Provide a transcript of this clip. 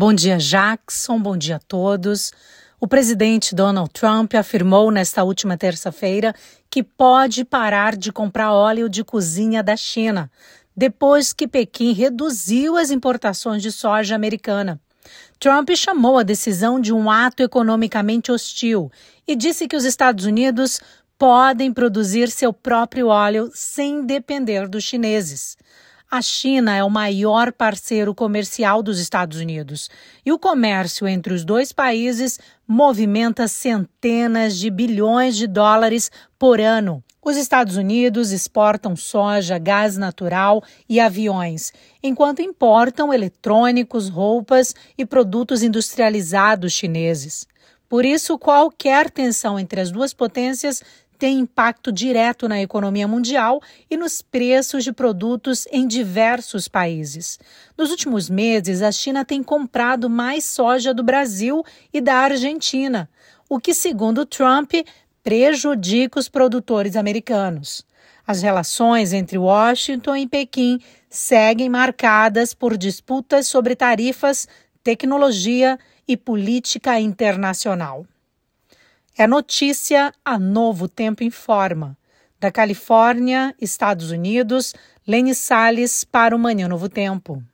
Bom dia, Jackson. Bom dia a todos. O presidente Donald Trump afirmou nesta última terça-feira que pode parar de comprar óleo de cozinha da China, depois que Pequim reduziu as importações de soja americana. Trump chamou a decisão de um ato economicamente hostil e disse que os Estados Unidos podem produzir seu próprio óleo sem depender dos chineses. A China é o maior parceiro comercial dos Estados Unidos e o comércio entre os dois países movimenta centenas de bilhões de dólares por ano. Os Estados Unidos exportam soja, gás natural e aviões, enquanto importam eletrônicos, roupas e produtos industrializados chineses. Por isso, qualquer tensão entre as duas potências tem impacto direto na economia mundial e nos preços de produtos em diversos países. Nos últimos meses, a China tem comprado mais soja do Brasil e da Argentina, o que, segundo Trump, prejudica os produtores americanos. As relações entre Washington e Pequim seguem marcadas por disputas sobre tarifas, tecnologia e política internacional. É notícia a Novo Tempo Informa. Da Califórnia, Estados Unidos, Lene Salles para o Manhã Novo Tempo.